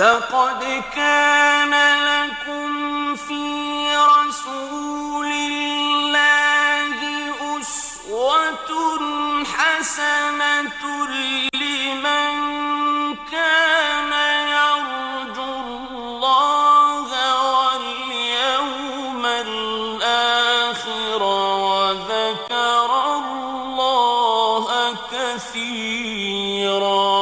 لقد كان لكم في رسول الله أسوة حسنة لمن كان يرجو الله واليوم الآخر وذكر الله كثيرا.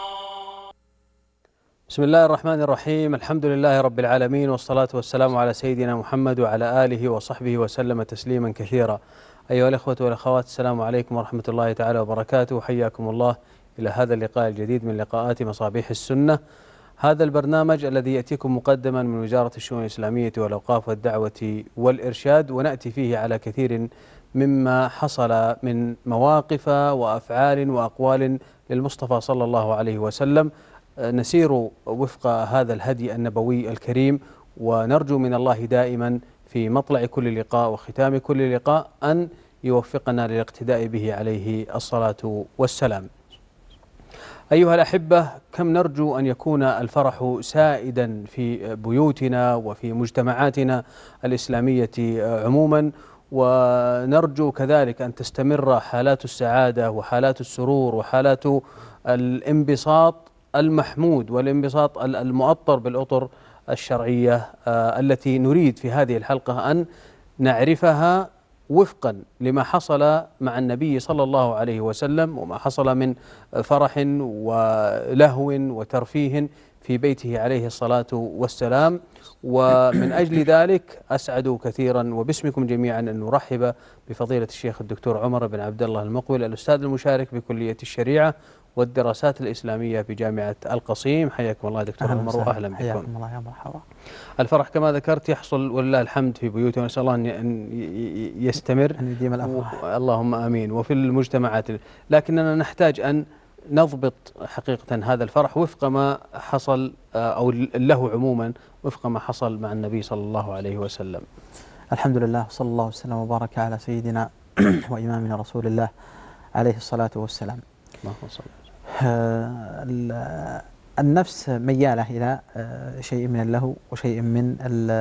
بسم الله الرحمن الرحيم. الحمد لله رب العالمين، والصلاة والسلام على سيدنا محمد وعلى آله وصحبه وسلم تسليما كثيرا. أيها الأخوة والأخوات، السلام عليكم ورحمة الله تعالى وبركاته. حياكم الله إلى هذا اللقاء الجديد من لقاءات مصابيح السنة، هذا البرنامج الذي يأتيكم مقدما من وزارة الشؤون الإسلامية والأوقاف والدعوة والإرشاد، ونأتي فيه على كثير مما حصل من مواقف وأفعال وأقوال للمصطفى صلى الله عليه وسلم. نسير وفق هذا الهدي النبوي الكريم، ونرجو من الله دائما في مطلع كل لقاء وختام كل لقاء أن يوفقنا للاقتداء به عليه الصلاة والسلام. أيها الأحبة، كم نرجو أن يكون الفرح سائدا في بيوتنا وفي مجتمعاتنا الإسلامية عموما، ونرجو كذلك أن تستمر حالات السعادة وحالات السرور وحالات الانبساط المحمود والانبساط المؤطر بالأطر الشرعية التي نريد في هذه الحلقة أن نعرفها وفقا لما حصل مع النبي صلى الله عليه وسلم، وما حصل من فرح ولهو وترفيه في بيته عليه الصلاة والسلام. ومن أجل ذلك أسعد كثيرا وباسمكم جميعا أن نرحب بفضيلة الشيخ الدكتور عمر بن عبد الله المقبل، الأستاذ المشارك بكلية الشريعة والدراسات الإسلامية بجامعة القصيم. حياكم الله دكتور عمر وأهلا بكم. حياكم الله يا مرحبا. الفرح كما ذكرت يحصل ولله الحمد في بيوتنا، ونسأل الله أن يستمر، أن يديم الأفراح، اللهم آمين، وفي المجتمعات. لكننا نحتاج أن نضبط حقيقة هذا الفرح وفق ما حصل أو له عموما وفق ما حصل مع النبي صلى الله عليه وسلم. الحمد لله، صلى الله وسلم وبارك على سيدنا وإمامنا رسول الله عليه الصلاة والسلام. النفس ميالة إلى شيء من اللهو وشيء من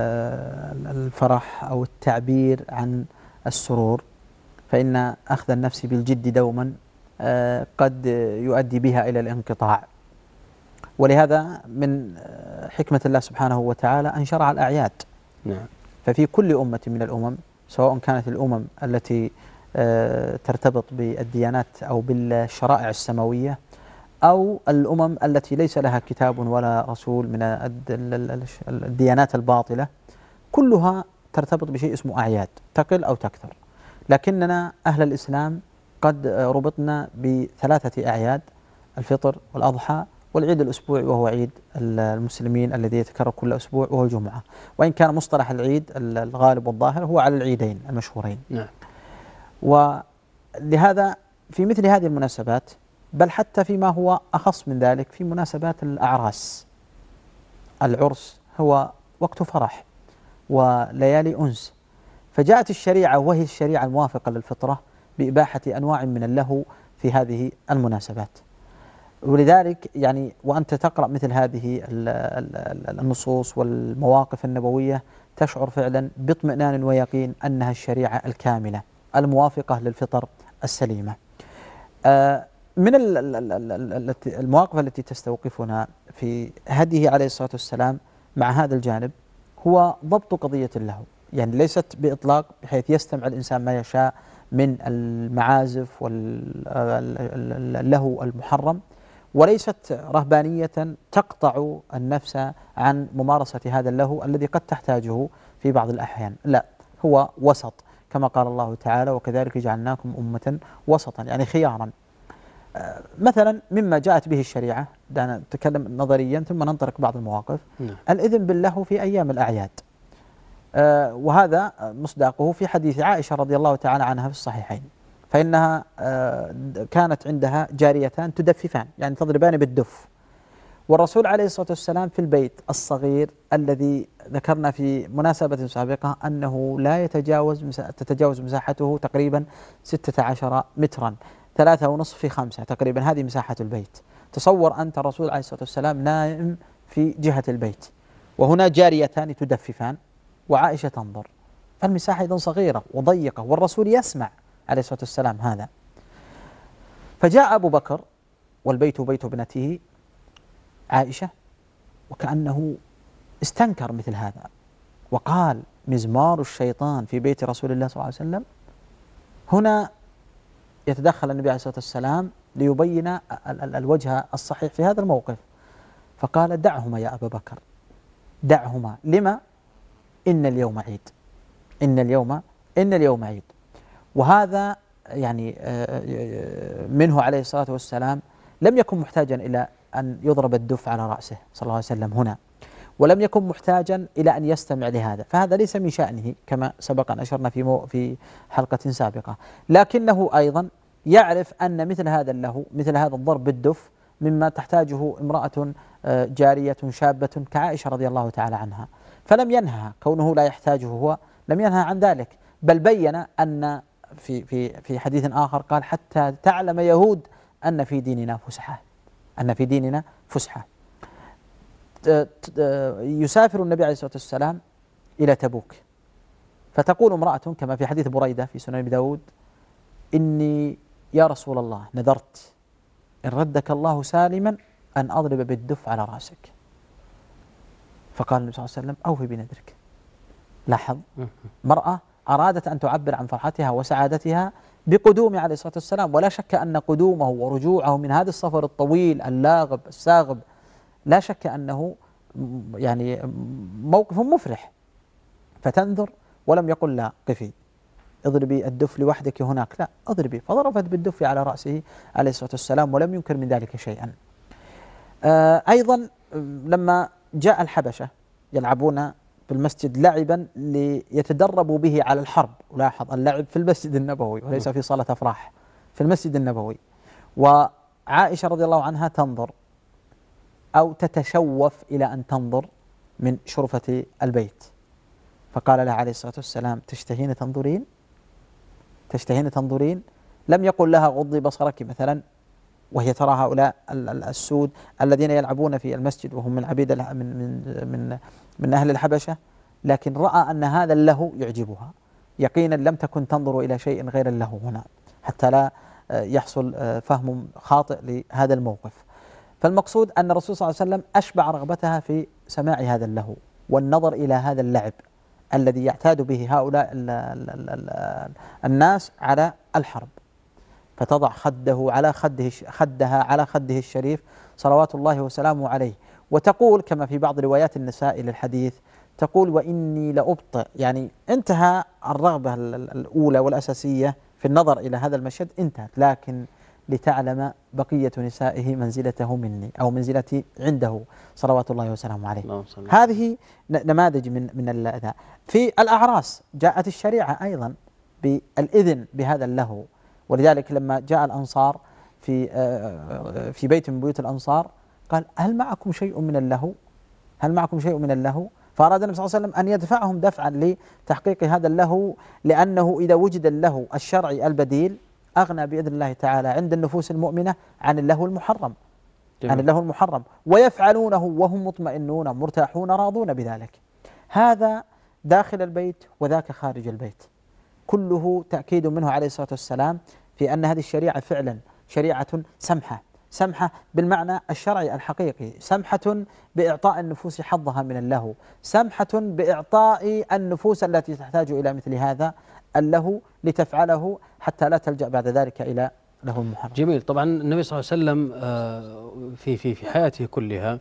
الفرح أو التعبير عن السرور، فإن أخذ النفس بالجد دوما قد يؤدي بها إلى الانقطاع. ولهذا من حكمة الله سبحانه وتعالى أن شرع الأعياد. نعم. ففي كل أمة من الأمم، سواء كانت الأمم التي ترتبط بالديانات أو بالشرائع السماوية، أو الأمم التي ليس لها كتاب ولا رسول من الديانات الباطلة، كلها ترتبط بشيء اسمه أعياد، تقل أو تكثر. لكننا أهل الإسلام قد ربطنا بثلاثة أعياد: الفطر والأضحى والعيد الأسبوعي وهو عيد المسلمين الذي يتكرر كل أسبوع وهو الجمعة، وإن كان مصطلح العيد الغالب والظاهر هو على العيدين المشهورين. نعم. ولهذا في مثل هذه المناسبات، بل حتى فيما هو أخص من ذلك، في مناسبات الأعراس، العرس هو وقت فرح وليالي أنس، فجاءت الشريعة وهي الشريعة الموافقة للفطرة بإباحة أنواع من اللهو في هذه المناسبات. ولذلك يعني وأنت تقرأ مثل هذه النصوص والمواقف النبوية تشعر فعلا باطمئنان ويقين أنها الشريعة الكاملة الموافقة للفطر السليمة. من المواقف التي تستوقفنا في هديه عليه الصلاة والسلام مع هذا الجانب هو ضبط قضية اللهو، يعني ليست بإطلاق بحيث يستمع الإنسان ما يشاء من المعازف واللهو المحرم، وليست رهبانية تقطع النفس عن ممارسة هذا اللهو الذي قد تحتاجه في بعض الأحيان، لا، هو وسط كما قال الله تعالى: وكذلك جعلناكم أمة وسطا، يعني خيارا. مثلا مما جاءت به الشريعة، دعنا نتكلم نظريا ثم ننطلق بعض المواقف. الإذن باللهو في أيام الأعياد، وهذا مصداقه في حديث عائشة رضي الله تعالى عنها في الصحيحين، فإنها كانت عندها جاريتان تدففان، يعني تضربان بالدف، والرسول عليه الصلاة والسلام في البيت الصغير الذي ذكرنا في مناسبة سابقة أنه لا تتجاوز مساحته تقريبا 16 مترا، 3.5 في 5 تقريبا، هذه مساحة البيت. تصور أنت الرسول عليه الصلاة والسلام نائم في جهة البيت، وهنا جاريتان تدففان وعائشة تنظر، فالمساحة إذن صغيرة وضيقة، والرسول يسمع عليه الصلاة والسلام هذا. فجاء أبو بكر والبيت بيت ابنته عائشة، وكأنه استنكر مثل هذا وقال: مزمار الشيطان في بيت رسول الله صلى الله عليه وسلم. هنا يتدخل النبي عليه الصلاة والسلام ليبين الوجه الصحيح في هذا الموقف، فقال: دعهما يا أبا بكر، دعهما. لما؟ إن اليوم عيد، إن اليوم عيد. وهذا يعني منه عليه الصلاة والسلام لم يكن محتاجا إلى أن يضرب الدف على رأسه صلى الله عليه وسلم هنا، ولم يكن محتاجا إلى أن يستمع لهذا، فهذا ليس من شأنه كما سبق أن أشرنا في حلقة سابقة، لكنه أيضا يعرف أن مثل هذا اللهو، مثل هذا الضرب بالدف، مما تحتاجه امرأة جارية شابة كعائشة رضي الله تعالى عنها، فلم ينهى كونه لا يحتاجه هو، لم ينهى عن ذلك، بل بين أن في حديث آخر قال: حتى تعلم يهود أن في ديننا فسحة، أن في ديننا فسحة. يسافر النبي عليه الصلاة والسلام إلى تبوك، فتقول امرأة كما في حديث بريدة في سنن أبي داود: إني يا رسول الله نذرت إن ردك الله سالما أن أضرب بالدف على رأسك. فقال النبي صلى الله عليه وسلم: أوفي بنذرك. لاحظ، مرأة أرادت أن تعبر عن فرحتها وسعادتها بقدوم عليه الصلاة والسلام، ولا شك أن قدومه ورجوعه من هذا السفر الطويل اللاغب الساغب لا شك أنه يعني موقف مفرح، فتنذر ولم يقل لا قفي اضربي الدف لوحدك هناك، لا اضربي، فضربت بالدف على رأسه عليه الصلاة والسلام ولم ينكر من ذلك شيئا. أيضا لما جاء الحبشة يلعبون بالمسجد لعبا ليتدربوا به على الحرب، ولاحظ اللعب في المسجد النبوي وليس في صالة أفراح، في المسجد النبوي، وعائشة رضي الله عنها تنظر أو تتشوف إلى أن تنظر من شرفة البيت، فقال لها عليه الصلاة والسلام: تشتهين تنظرين؟ تشتهين تنظرين؟ لم يقل لها غضي بصرك مثلا، وهي ترى هؤلاء السود الذين يلعبون في المسجد وهم من عبيد من أهل الحبشة، لكن رأى أن هذا اللهو يعجبها يقينا، لم تكن تنظر إلى شيء غير اللهو هنا حتى لا يحصل فهم خاطئ لهذا الموقف. فالمقصود أن الرسول صلى الله عليه وسلم أشبع رغبتها في سماع هذا اللهو والنظر إلى هذا اللعب الذي يعتاد به هؤلاء الناس على الحرب، فتضع خدها على خده الشريف صلوات الله وسلامه عليه، وتقول كما في بعض روايات النساء للحديث، تقول: وإني لأبطئ، يعني انتهى الرغبة الأولى والأساسية في النظر إلى هذا المشهد انتهت، لكن لتعلم بقية نسائه منزلته مني أو منزلتي عنده صلوات الله وسلامه عليه. هذه نماذج من الأذى. في الأعراس جاءت الشريعة أيضا بالإذن بهذا اللهو، ولذلك لما جاء الأنصار في بيت من بيوت الأنصار قال: هل معكم شيء من اللهو؟ هل معكم شيء من اللهو؟ فأراد النبي صلى الله عليه وسلم أن يدفعهم دفعا لتحقيق هذا اللهو، لأنه إذا وجد اللهو الشرعي البديل أغنى بإذن الله تعالى عند النفوس المؤمنة عن اللهو المحرم، عن اللهو المحرم، ويفعلونه وهم مطمئنون مرتاحون راضون بذلك. هذا داخل البيت وذاك خارج البيت، كله تأكيد منه عليه الصلاة والسلام في أن هذه الشريعة فعلا شريعة سمحة بالمعنى الشرعي الحقيقي، سمحة بإعطاء النفوس حظها من اللهو، سمحة بإعطاء النفوس التي تحتاج إلى مثل هذا اللهو لتفعله حتى لا تلجأ بعد ذلك إلى لهو المحرم. جميل. طبعا النبي صلى الله عليه وسلم في حياته كلها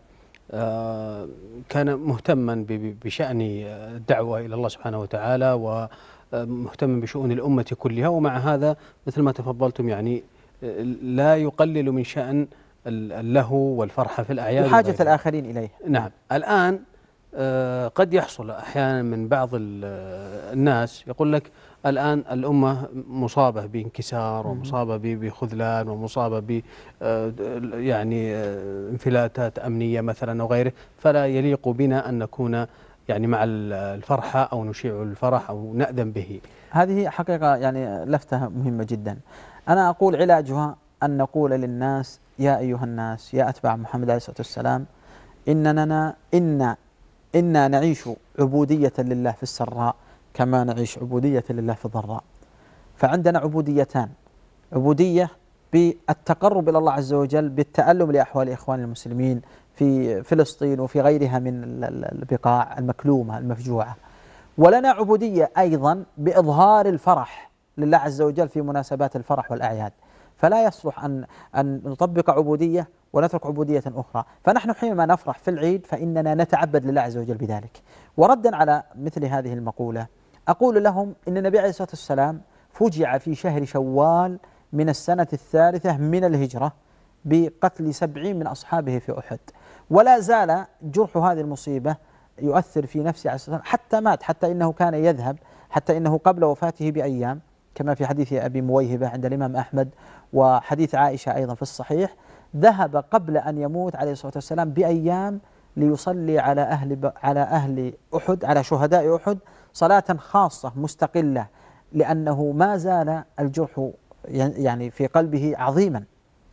كان مهتما بشأن الدعوة إلى الله سبحانه وتعالى، ومهتما بشؤون الأمة كلها، ومع هذا مثل ما تفضلتم يعني لا يقلل من شأن اللهو والفرحة في الأعياد وحاجة الآخرين إليه. نعم. الآن قد يحصل أحيانا من بعض الناس يقول لك الآن الأمة مصابة بانكسار ومصابة بخذلان ومصابة ب يعني انفلاتات أمنية مثلا وغيره، فلا يليق بنا أن نكون يعني مع الفرحة أو نشيع الفرح أو نأذن به. هذه حقيقة يعني لفتة مهمة جدا. أنا أقول علاجها أن نقول للناس: يا أيها الناس، يا أتباع محمد عليه الصلاة والسلام، إنا نعيش عبودية لله في السراء كما نعيش عبودية لله في الضراء. فعندنا عبوديتان: عبودية بالتقرب إلى الله عز وجل بالتألم لأحوال إخوان المسلمين في فلسطين وفي غيرها من البقاع المكلومة المفجوعة، ولنا عبودية أيضا بإظهار الفرح لله عز وجل في مناسبات الفرح والأعياد. فلا يصلح أن نطبق عبودية ونترك عبودية أخرى. فنحن حينما نفرح في العيد فإننا نتعبد لله عز وجل بذلك. وردا على مثل هذه المقولة أقول لهم إن النبي عليه الصلاة والسلام فجع في شهر شوال من السنة 3 من الهجرة بقتل 70 من أصحابه في أحد، ولا زال جرح هذه المصيبة يؤثر في نفسه عليه الصلاة والسلام حتى مات، حتى إنه كان يذهب، حتى إنه قبل وفاته بأيام كما في حديث أبي مويهبة عند الإمام أحمد وحديث عائشة أيضا في الصحيح، ذهب قبل أن يموت عليه الصلاة والسلام بأيام ليصلي على أهل أحد، على شهداء أحد، صلاة خاصة مستقلة، لأنه ما زال الجرح يعني في قلبه عظيما.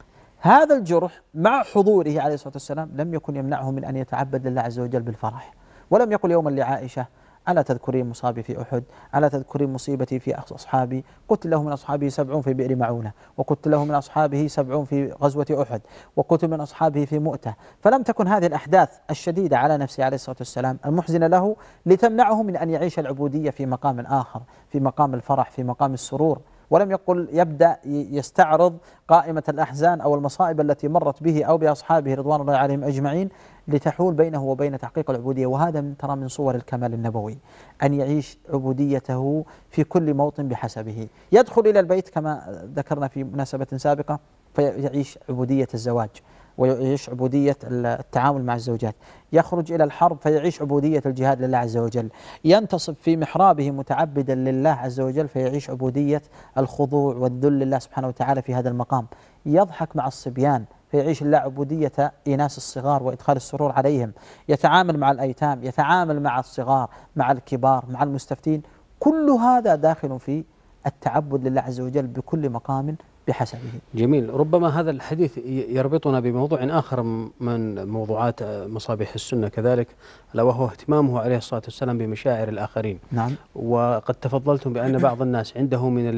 هذا الجرح مع حضوره عليه الصلاة والسلام لم يكن يمنعه من أن يتعبد لله عز وجل بالفرح. ولم يقل يوما لعائشة: ألا تذكرين مصابي في أحد؟ ألا تذكرين مصيبتي في أصحابي؟ قتل له من أصحابه 70 في بئر معونة، وقتل له من أصحابه 70 في غزوة أحد، وقتل من أصحابه في مؤتة. فلم تكن هذه الأحداث الشديدة على نفسه عليه الصلاة والسلام المحزنة له لتمنعه من أن يعيش العبودية في مقام آخر، في مقام الفرح، في مقام السرور. ولم يقل يبدأ يستعرض قائمة الأحزان أو المصائب التي مرت به أو بأصحابه رضوان الله عليهم أجمعين لتحول بينه وبين تحقيق العبودية. وهذا ترى من صور الكمال النبوي، أن يعيش عبوديته في كل موطن بحسبه. يدخل إلى البيت كما ذكرنا في مناسبة سابقة فيعيش عبودية الزواج، ويعيش عبودية التعامل مع الزوجات. يخرج إلى الحرب فيعيش عبودية الجهاد لله عز وجل. ينتصب في محرابه متعبدا لله عز وجل فيعيش عبودية الخضوع والذل لله سبحانه وتعالى في هذا المقام. يضحك مع الصبيان فيعيش الله عبودية إيناس الصغار وإدخال السرور عليهم. يتعامل مع الأيتام، يتعامل مع الصغار، مع الكبار، مع المستفتين. كل هذا داخل في التعبد لله عز وجل بكل مقام بحسبه. جميل. ربما هذا الحديث يربطنا بموضوع آخر من موضوعات مصابيح السنة كذلك، ألا وهو اهتمامه عليه الصلاة والسلام بمشاعر الآخرين. نعم. وقد تفضلتم بأن بعض الناس عنده من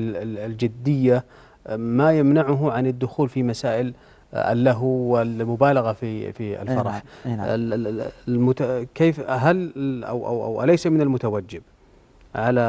الجدية ما يمنعه عن الدخول في مسائل اللهو والمبالغة في الفرح. كيف هل أو أليس من المتوجب على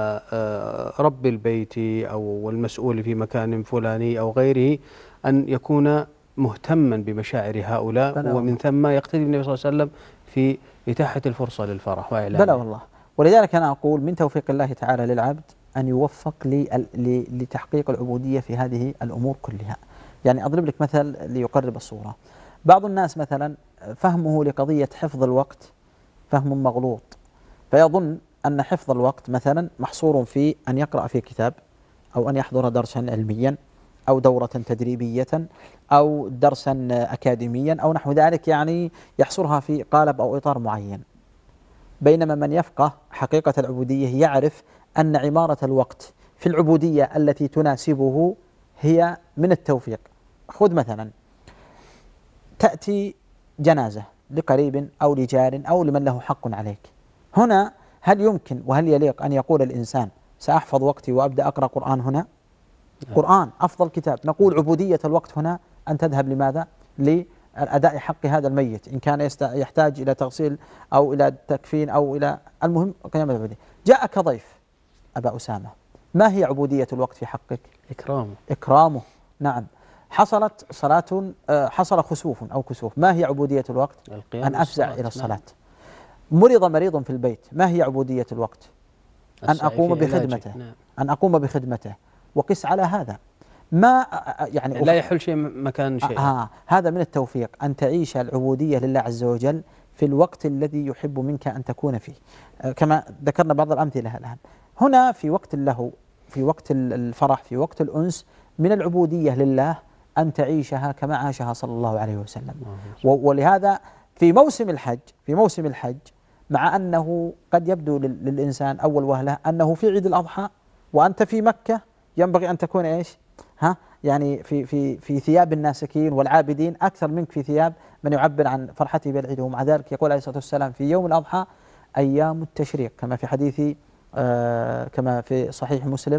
رب البيت أو المسؤول في مكان فلاني أو غيره أن يكون مهتما بمشاعر هؤلاء، ومن ثم يقتدي النبي صلى الله عليه وسلم في إتاحة الفرصة للفرح وإعلانه؟ بلى والله. ولذلك أنا أقول من توفيق الله تعالى للعبد أن يوفق لتحقيق العبودية في هذه الأمور كلها. يعني أضرب لك مثل ليقرب الصورة. بعض الناس مثلا فهمه لقضية حفظ الوقت فهم مغلوط، فيظن أن حفظ الوقت مثلا محصور في أن يقرأ في كتاب، أو أن يحضر درسا علميا، أو دورة تدريبية، أو درسا أكاديميا، أو نحو ذلك، يعني يحصرها في قالب أو إطار معين. بينما من يفقه حقيقة العبودية يعرف أن عمارة الوقت في العبودية التي تناسبه هي من التوفيق. خذ مثلا تأتي جنازة لقريب أو لجار أو لمن له حق عليك، هنا هل يمكن وهل يليق أن يقول الإنسان سأحفظ وقتي وأبدأ أقرأ قرآن هنا؟ قرآن أفضل كتاب. نقول عبودية الوقت هنا أن تذهب لماذا؟ لأداء حق هذا الميت إن كان يحتاج إلى تغسيل أو إلى تكفين أو إلى المهم قيام العبودية. جاءك ضيف أبا أسامة، ما هي عبودية الوقت في حقك؟ إكرامه. نعم. حصلت صلاة، حصل خسوف أو كسوف، ما هي عبودية الوقت؟ أن أفزع إلى الصلاة. نعم. مرض مريض في البيت، ما هي عبودية الوقت؟ أن أقوم بخدمته. نعم. أن أقوم بخدمته. وقس على هذا، ما يعني لا يحل شيء مكان شيء. هذا من التوفيق أن تعيش العبودية لله عز وجل في الوقت الذي يحب منك أن تكون فيه، كما ذكرنا بعض الأمثلة الآن. هنا في وقت اللهو، في وقت الفرح، في وقت الأنس، من العبودية لله أن تعيشها كما عاشها صلى الله عليه وسلم. ولهذا في موسم الحج مع أنه قد يبدو للإنسان أول وهلة أنه في عيد الأضحى وأنت في مكة، ينبغي أن تكون يعني في ثياب الناسكين والعابدين أكثر منك في ثياب من يعبر عن فرحته بالعيد. ومع ذلك يقول عليه الصلاة والسلام في يوم الأضحى أيام التشريق، كما في حديث كما في صحيح مسلم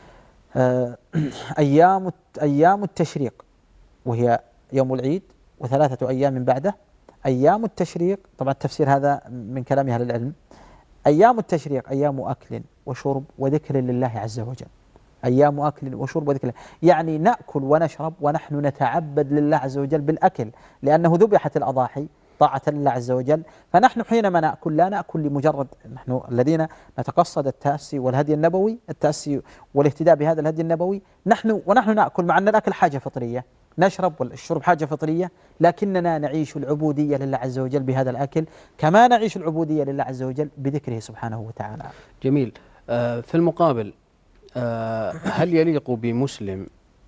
أيام التشريق، وهي يوم العيد وثلاثة أيام من بعده. أيام التشريق طبعا التفسير هذا من كلام أهل العلم، أيام التشريق أيام أكل وشرب وذكر لله عز وجل. أيام أكل وشرب وذكر، يعني نأكل ونشرب ونحن نتعبد لله عز وجل بالأكل، لأنه ذبحت الأضاحي طاعة لله عز وجل. فنحن حينما نأكل لا نأكل لمجرد، نحن الذين نتقصد التأسي والهدي النبوي، التأسي والاهتداء بهذا الهدي النبوي، ونحن نأكل، مع أن الأكل حاجة فطرية، نشرب والشرب حاجة فطرية، لكننا نعيش العبودية لله عز وجل بهذا الأكل، كما نعيش العبودية لله عز وجل بذكره سبحانه وتعالى. جميل. في المقابل هل يليق بمسلم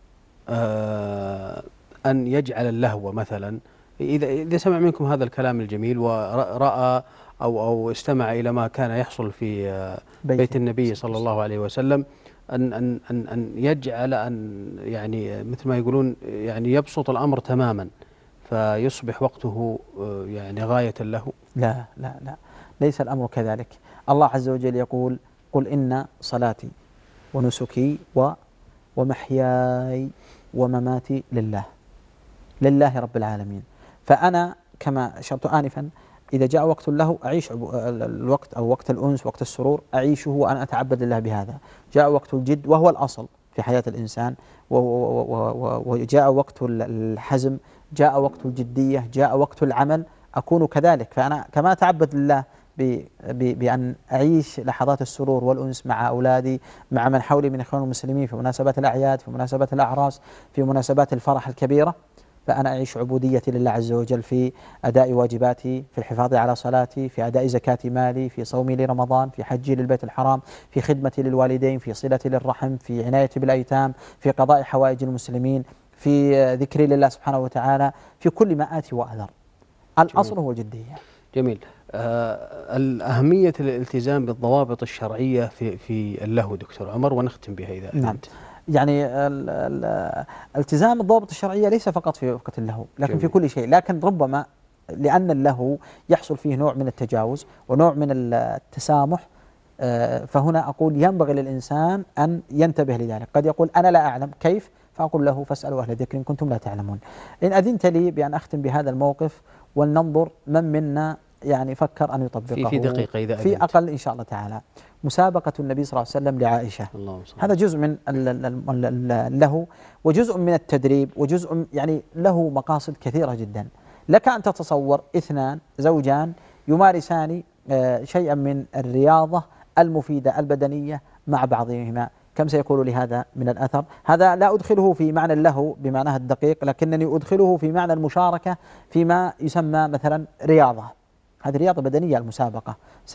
أن يجعل اللهو مثلا، إذا سمع منكم هذا الكلام الجميل ورأى أو استمع إلى ما كان يحصل في بيت النبي صلى الله عليه وسلم، أن يجعل يعني مثل ما يقولون يعني يبسط الأمر تماما فيصبح وقته يعني غاية له؟ لا لا لا، ليس الأمر كذلك. الله عز وجل يقول: قل إن صلاتي ونسكي ومحياي ومماتي لله رب العالمين. فأنا كما أشرت آنفا إذا جاء وقت له أعيش الوقت، أو وقت الأنس وقت السرور أعيشه وأنا أتعبد لله بهذا. جاء وقت الجد وهو الأصل في حياة الإنسان، وجاء وقت الحزم، جاء وقت الجدية، جاء وقت العمل، أكون كذلك. فأنا كما أتعبد لله بأن أعيش لحظات السرور والأنس مع أولادي، مع من حولي من إخوان المسلمين في مناسبات الأعياد، في مناسبات الأعراس، في مناسبات الفرح الكبيرة، فأنا أعيش عبوديتي لله عز وجل في أداء واجباتي، في الحفاظ على صلاتي، في أداء زكاة مالي، في صومي لرمضان، في حجي للبيت الحرام، في خدمتي للوالدين، في صلتي للرحم، في عنايتي بالأيتام، في قضاء حوائج المسلمين، في ذكري لله سبحانه وتعالى، في كل ما آتي وأذر. الأصل هو الجدية. جميل. أهمية الالتزام بالضوابط الشرعية في اللهو دكتور عمر، ونختم بها إذا نعم. يعني التزام الضوابط الشرعية ليس فقط في وقت اللهو، لكن جميل. في كل شيء. لكن ربما لأن اللهو يحصل فيه نوع من التجاوز ونوع من التسامح، فهنا أقول ينبغي للإنسان أن ينتبه لذلك. قد يقول أنا لا أعلم كيف، فأقول له فاسألوا أهل الذكر إن كنتم لا تعلمون. إن أذنت لي بأن أختم بهذا الموقف، ولننظر من منا يعني فكر أن يطبقه في دقيقة إذا في أقل إن شاء الله تعالى. مسابقة النبي صلى الله عليه وسلم لعائشة، هذا جزء من له، وجزء من التدريب، وجزء يعني له مقاصد كثيرة جدا. لك أن تتصور اثنان زوجان يمارسان شيئا من الرياضة المفيدة البدنية مع بعضهما، كم سيكون لهذا من الأثر؟ هذا لا أدخله في معنى اللهو بمعناه الدقيق، لكنني أدخله في معنى المشاركة فيما يسمى مثلا رياضة. هذه رياضة بدنية المسابقة،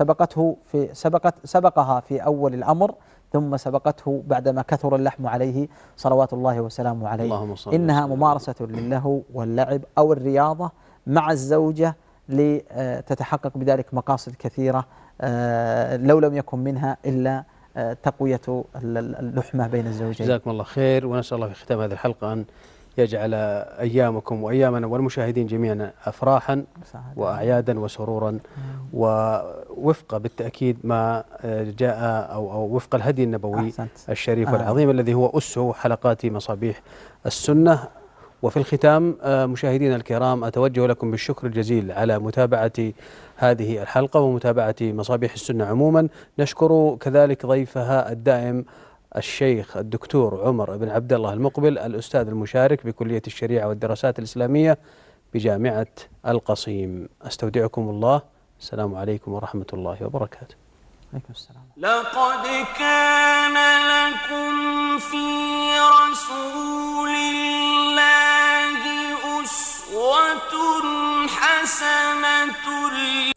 سبقها في أول الأمر، ثم سبقته بعدما كثر اللحم عليه صلوات الله وسلامه عليه. إنها ممارسة للهو واللعب أو الرياضة مع الزوجة لتتحقق بذلك مقاصد كثيرة، لو لم يكن منها إلا تقوية اللحمة بين الزوجين. جزاكم الله خير، ونسأل الله في ختام هذه الحلقة أن يجعل أيامكم وأيامنا والمشاهدين جميعا أفراحا وأعيادا وسرورا، ووفق بالتأكيد ما جاء أو وفق الهدي النبوي الشريف والعظيم الذي هو أسه حلقات مصابيح السنة. وفي الختام مشاهدينا الكرام، أتوجه لكم بالشكر الجزيل على متابعة هذه الحلقة ومتابعة مصابيح السنة عموما. نشكر كذلك ضيفها الدائم الشيخ الدكتور عمر بن عبد الله المقبل، الأستاذ المشارك بكلية الشريعة والدراسات الإسلامية بجامعة القصيم. أستودعكم الله، السلام عليكم ورحمة الله وبركاته. عليكم السلام. لقد كان لكم في رسول الله أسوة حسنة